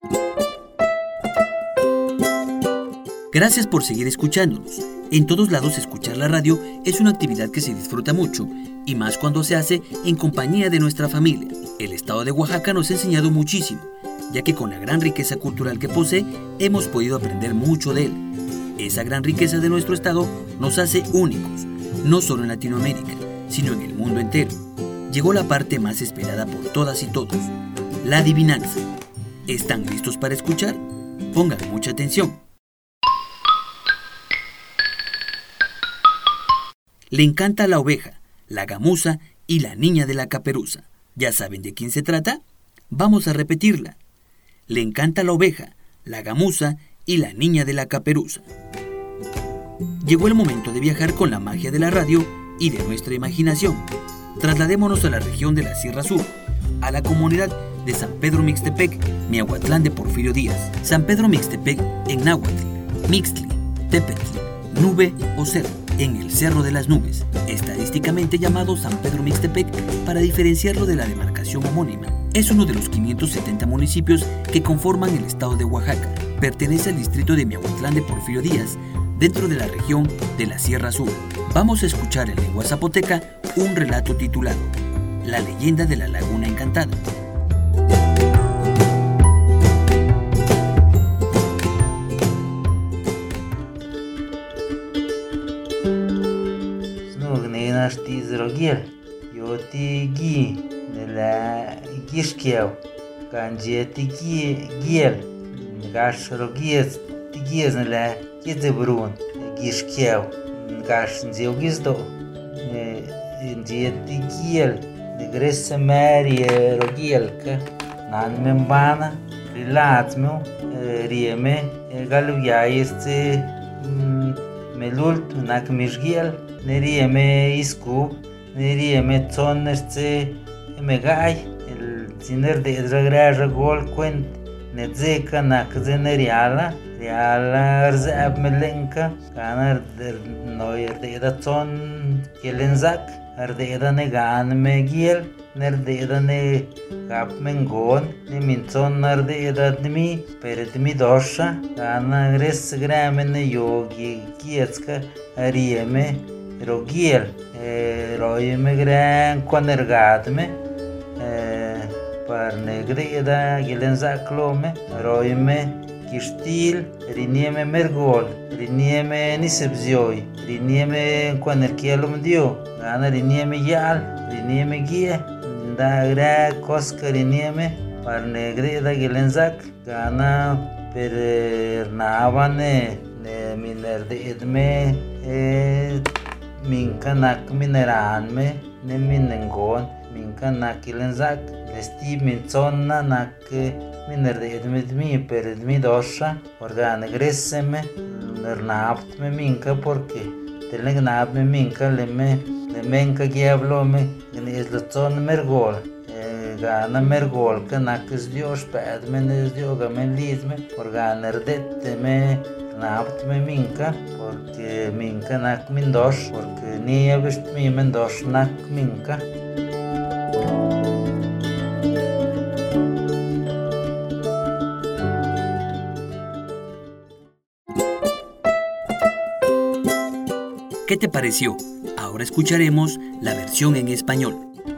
Gracias por seguir escuchándonos. En todos lados escuchar la radio es una actividad que se disfruta mucho, y más cuando se hace en compañía de nuestra familia. El estado de Oaxaca nos ha enseñado muchísimo, ya que con la gran riqueza cultural que posee, hemos podido aprender mucho de él. Esa gran riqueza de nuestro estado nos hace únicos, no solo en Latinoamérica, sino en el mundo entero. Llegó la parte más esperada por todas y todos, la adivinanza. ¿Están listos para escuchar? Pongan mucha atención. Le encanta la oveja, la gamuza y la niña de la caperuza. ¿Ya saben de quién se trata? Vamos a repetirla. Le encanta la oveja, la gamuza y la niña de la caperuza. Llegó el momento de viajar con la magia de la radio y de nuestra imaginación. Trasladémonos a la región de la Sierra Sur, a la comunidad de San Pedro Mixtepec, Miahuatlán de Porfirio Díaz. San Pedro Mixtepec en náhuatl, Mixtli, Tepetl, nube o cerro, en el Cerro de las Nubes, estadísticamente llamado San Pedro Mixtepec para diferenciarlo de la demarcación homónima. Es uno de los 570 municipios que conforman el estado de Oaxaca. Pertenece al distrito de Miahuatlán de Porfirio Díaz, dentro de la región de la Sierra Sur. Vamos a escuchar en lengua zapoteca un relato titulado La leyenda de la Laguna Encantada. Kidebrun, Gishkev, Gashnzilgizdo, Dietigiel, de Gressa Maria Rogielka, Nan Membana, Rilatmil, Rieme, Galuiaiste, Melult, Nakmishgiel, Nerieme Isku, Nerieme Tonnerste, Megai, el Ziner de Dragraja Golquent, Nedzeka Nakzeneriala. Reala Arzab Melenka, Kanar Noyer de Edaton, Kelenzak, Ardeda Negan Megiel, Nerdeda Ne Gap Mengon, Neminton Ardeda Dmi, Peredmi Dosha, Kana Gres Gramene Yogi, Kietska, Arieme, Rogiel, Royeme Gran Quanergadme, Parnegreda, Gelenzak Lome, Royeme. Kistil, rinieme mergol, rinieme nisebzioi, rinieme quanerkielum dio, gana rinieme yal, rinieme gie, dagra koska rinieme, parnegreda gelenzak, gana per navane, ne minerde edme, minka nak mineranme, ne minengon, minka nak gelenzak, lesti minzonna nak Minerde edmedmi per edmi dosha, organe gresseme, nernapt me minka porque telegnab me minka le menka giablome, gneslazon mergol, gana mergol que nakes dios pedme nes dioga men lidme, organe rdette me napt me minka porque minka nak min dosh, porque nievest mi men dosh nak minka. ¿Qué te pareció? Ahora escucharemos la versión en español.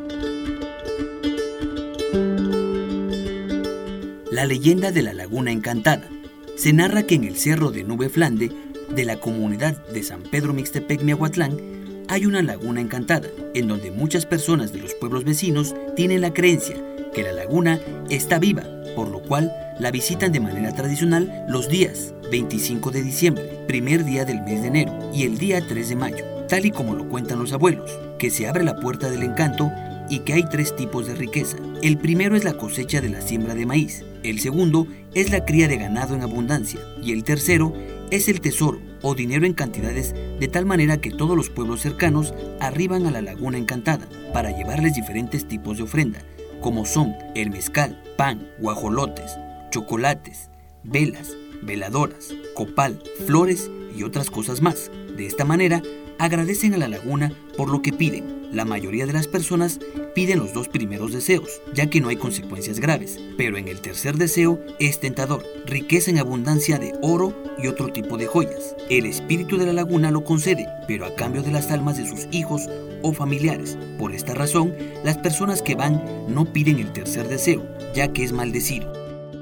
La leyenda de la Laguna Encantada. Se narra que en el Cerro de Nube Flande, de la comunidad de San Pedro Mixtepec, Miahuatlán, hay una laguna encantada, en donde muchas personas de los pueblos vecinos tienen la creencia que la laguna está viva, por lo cual la visitan de manera tradicional los días 25 de diciembre, primer día del mes de enero y el día 3 de mayo, tal y como lo cuentan los abuelos, que se abre la puerta del encanto y que hay 3 tipos de riqueza. El primero es la cosecha de la siembra de maíz, el segundo es la cría de ganado en abundancia y el tercero es el tesoro o dinero en cantidades, de tal manera que todos los pueblos cercanos arriban a la Laguna Encantada para llevarles diferentes tipos de ofrenda, como son el mezcal, pan, guajolotes, chocolates, velas, veladoras, copal, flores y otras cosas más. De esta manera, agradecen a la laguna por lo que piden. La mayoría de las personas piden los 2 primeros deseos, ya que no hay consecuencias graves, pero en el tercer deseo es tentador, riqueza en abundancia de oro y otro tipo de joyas. El espíritu de la laguna lo concede, pero a cambio de las almas de sus hijos o familiares. Por esta razón, las personas que van no piden el tercer deseo, ya que es maldecido.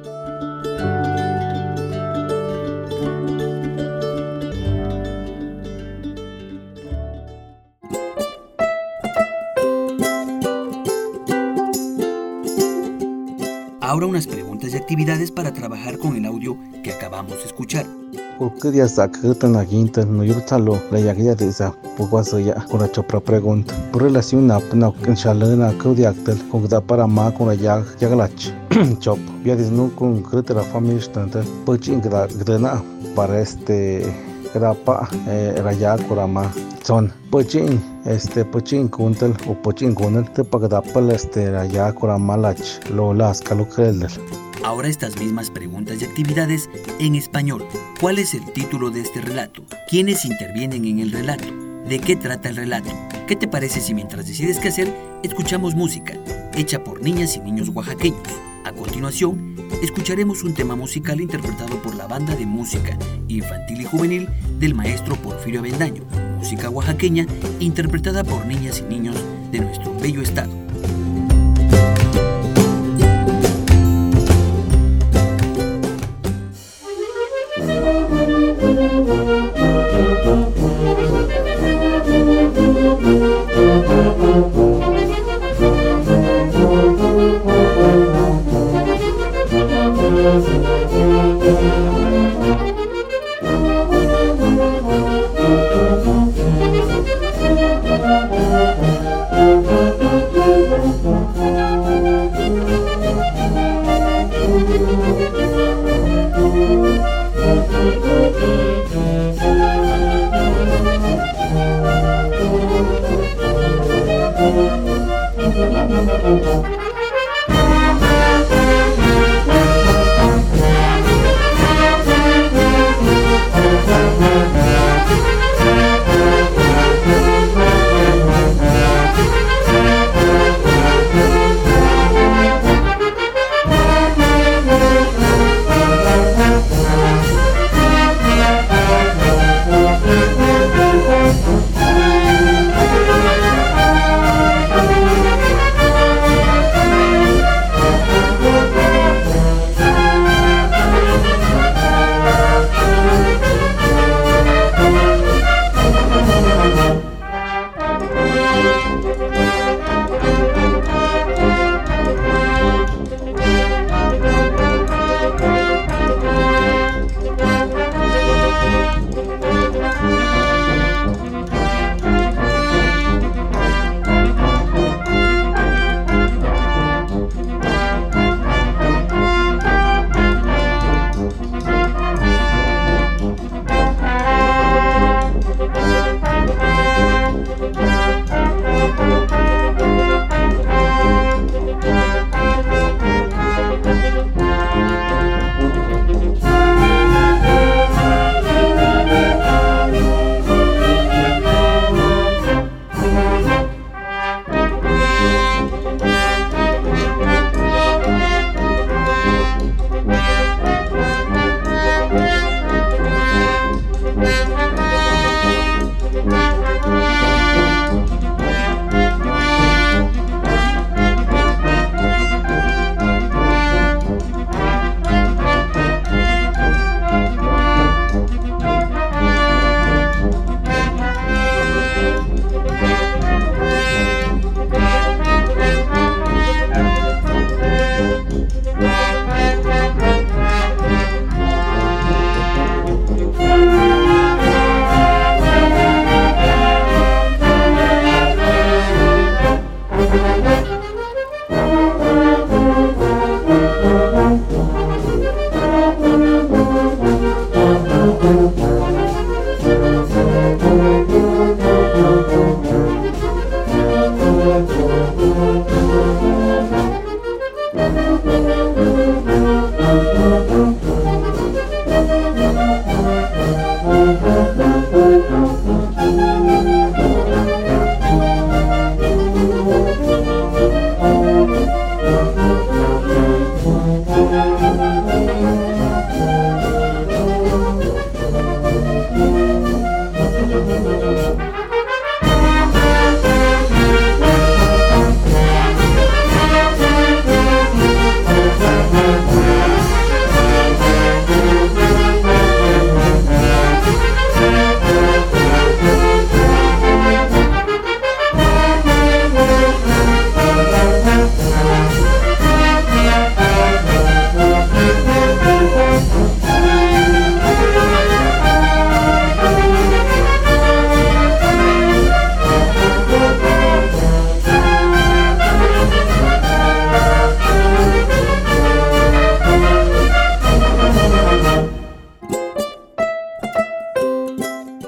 Ahora unas preguntas y actividades para trabajar con el audio que acabamos de escuchar. ¿Qué día saca la quinta? No yo talo la ya de esa poco ya con la chopra pregunta. Por relación a que chalena que diactel con da para ma con la ya galach. Chop. Ya no con que la familia estante. Pochin que da para grapa raya kurama son pochin pochin kuntel o pochin kunel te pagdapal raya kurama lach lo las calocrel. Ahora estas mismas preguntas y actividades en español. ¿Cuál es el título de este relato? ¿Quiénes intervienen en el relato? ¿De qué trata el relato? ¿Qué te parece si mientras decides qué hacer, escuchamos música hecha por niñas y niños oaxaqueños? A continuación, escucharemos un tema musical interpretado por la banda de música infantil y juvenil del maestro Porfirio Avendaño, música oaxaqueña interpretada por niñas y niños de nuestro bello estado.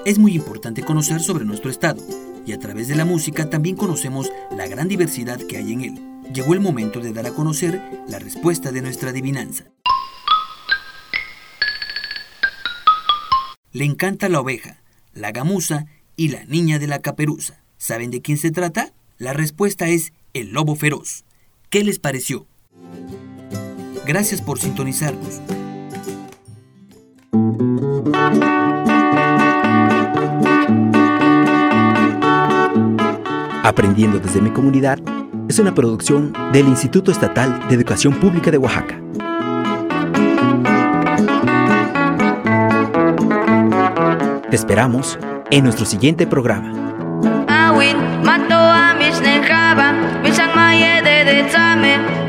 Es muy importante conocer sobre nuestro estado, y a través de la música también conocemos la gran diversidad que hay en él. Llegó el momento de dar a conocer la respuesta de nuestra adivinanza. Le encanta la oveja, la gamuza y la niña de la caperuza. ¿Saben de quién se trata? La respuesta es el lobo feroz. ¿Qué les pareció? Gracias por sintonizarnos. Aprendiendo desde mi comunidad es una producción del Instituto Estatal de Educación Pública de Oaxaca. Te esperamos en nuestro siguiente programa. Awin, mato a mis nenjaba, mis angmaye de tzame.